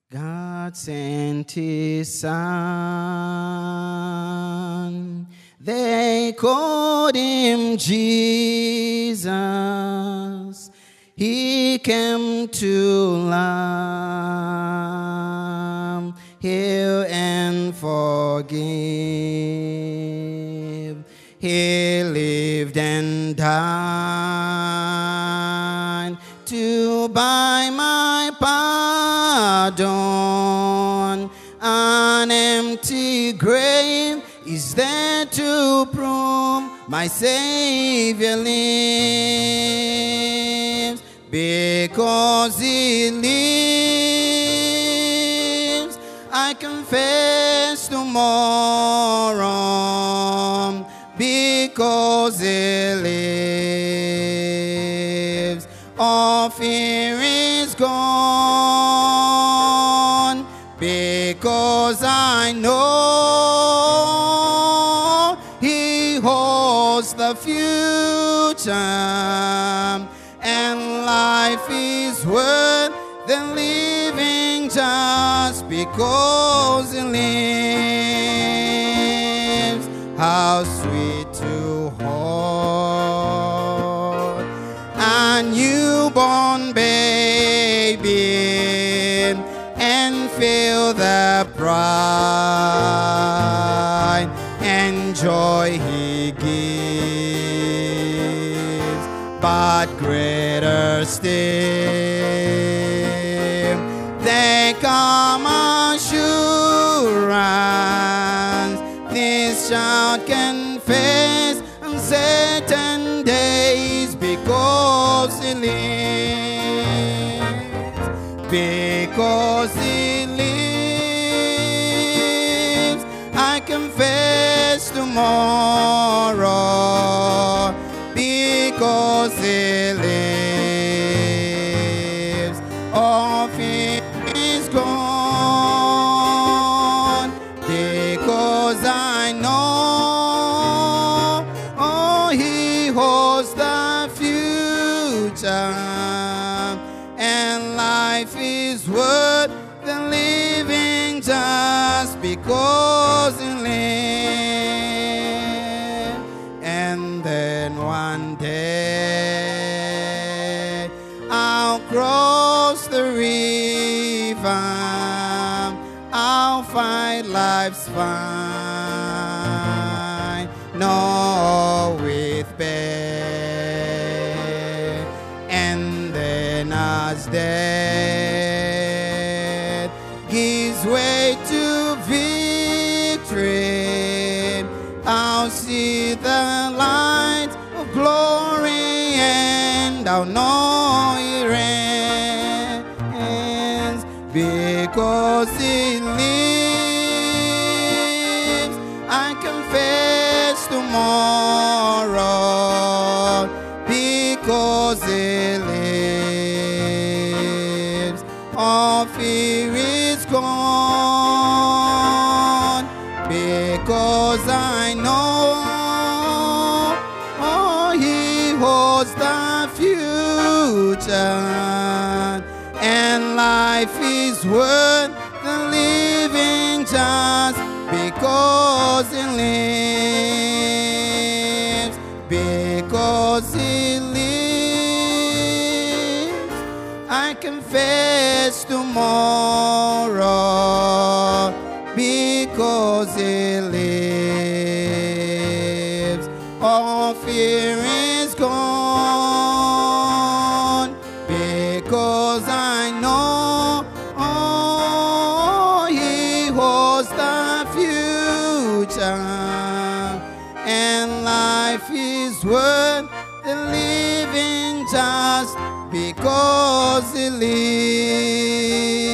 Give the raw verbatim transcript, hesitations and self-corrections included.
God sent his son. They called him Jesus. He came to love, heal and forgive. He lived and died to buy my pardon. An empty grave is there to prove my Savior lives. Because he lives, I confess tomorrow. Because he lives, all fear is gone. Because I know he holds the future, and life is worth the living just because he lives. How sweet to hold a newborn baby and feel the pride and joy he gives. But greater still, they come assurance. This child confess uncertain days because he lives. Because he lives, I confess tomorrow. Because he lives, all fear is gone. Because I know, oh, he holds the future, and life is worth the living just because he lives. And then one day I'll cross the river, I'll find life's fine, no with bear. And then as death gives way to victory, I'll see the light of glory, and I'll know he reigns. Because he lives, I confess tomorrow. Because he lives, all fear is gone. Because I know, oh, he holds the future, and life is worth the living just because he lives. Because he lives, I confess tomorrow. Because he lives, all fear is gone. Because I know, oh, he holds the future, and life is worth the living just because he lives.